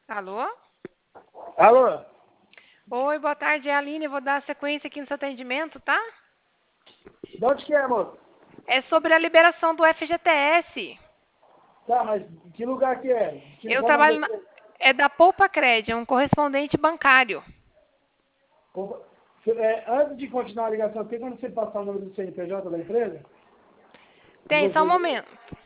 Alô? Alô? Oi, boa tarde, é a Aline. Vou dar sequência aqui no seu atendimento, tá? De onde que é, moço? É sobre a liberação do FGTS. Tá, mas que lugar que é? Eu Qual o nome da trabalho na... empresa? É da Poupa Cred, é um correspondente bancário. Antes de continuar a ligação, tem como você passar o nome do CNPJ da empresa? De Tem, só um vocês aí? momento.